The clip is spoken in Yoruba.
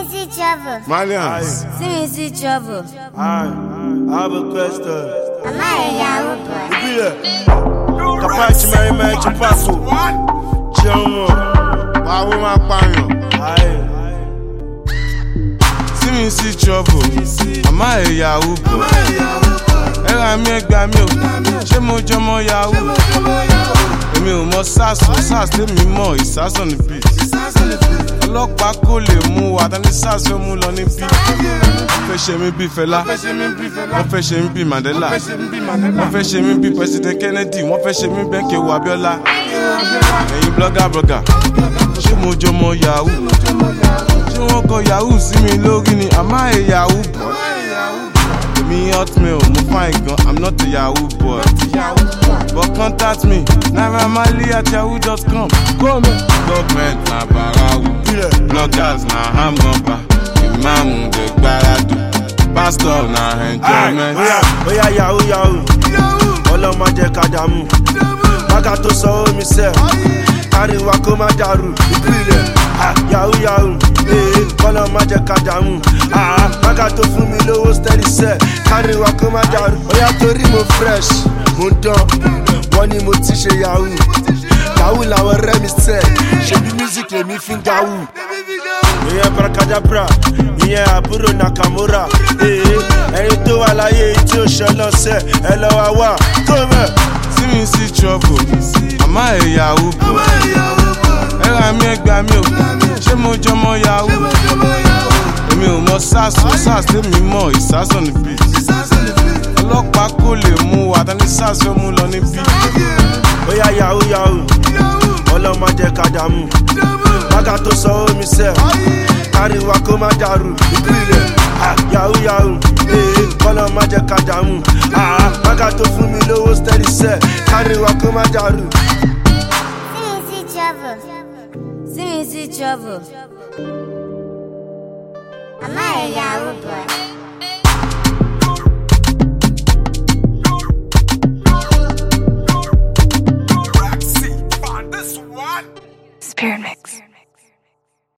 see trouble. Malians. See trouble. I have a question. Am I a Yahoo boy? Ibile. Kapachi Mary Chupasu. Chiamo. Bawo ma pààyàn. See trouble. Am I a Yahoo boy? Ẹ̀rọ mi ẹgbàá mi ò. Ṣé mo jọmọ Yahoo? Èmi ò mọ SARS tèmi mọ̀ ìsás on the beat. Ọlọ́pàá kò lè mú wa tani SARS fẹ́ mú lọ ní bí. Wọ́n fẹ́ ṣe mí bí Fẹlá, wọ́n fẹ́ ṣe mí bí Mandela, wọ́n fẹ́ ṣe mí bí President Kennedy, wọ́n fẹ́ ṣe mí bẹ́ẹ̀ Kéwu Abíọ́lá. Ẹ̀yin blogger, ṣé mo jọmọ Yahoo? Ṣé wọ́n kọ Yahoo sí mi lórí ni? Am I a Yahoo boy? Me hotmail, mo fine gan, I'm not a Yahoo boy. But contact me, nairamali@yahoo.com. Come on. Government na barawu, bloggers na hamgamba, imam de gbaradu, pastor na enjoyment. Oya Yahoo, ọlọ́mọ jẹ́ ká dààmú. Bága tó sọ omi sẹ́, káríwá kó má dàrú. Ìpìlẹ̀ Yahoo, ọlọ́mọ jẹ́ ká dààmú. Bága tó fún mi lówó steady sẹ́, káríwá kó má dàrú. Oya torí mo fresh, mo dán, wọ́n ní mo ti ṣe Yahoo. Yahoo làwọn ọ̀rẹ́ mi sẹ́, ṣebí music lèmi fi ń gawú. Ìyẹn Brakadabra, ìyẹn àbúrò Nakamura. Ẹni tó wà láyé tí ó ṣe lọ́sẹ̀, ẹ lọ wá wá tó mẹ́. See trouble, am I a Yahoo boy? Ẹ̀rọ mi ẹgbàá mi ò. Ṣé mo jọmọ Yahoo? Èmi ò mọ SARS tèmi mọ̀ ìsás on the beat. Ọlọ́pàá kò lè mú wa tani SARS fẹ́ mú lọ ní bí. Oya Yahoo, ọlọ́mọ jẹ́ ká dààmú. Bága tó sọ omi sẹ́, káríwá kó má dàrú. Ìpìlẹ̀ Yahoo, ọlọ́mọ jẹ́ ká dààmú. Bága tó fún mi lówó steady sẹ́, káríwá kó má dàrú. See trouble. Am I a Yahoo boy?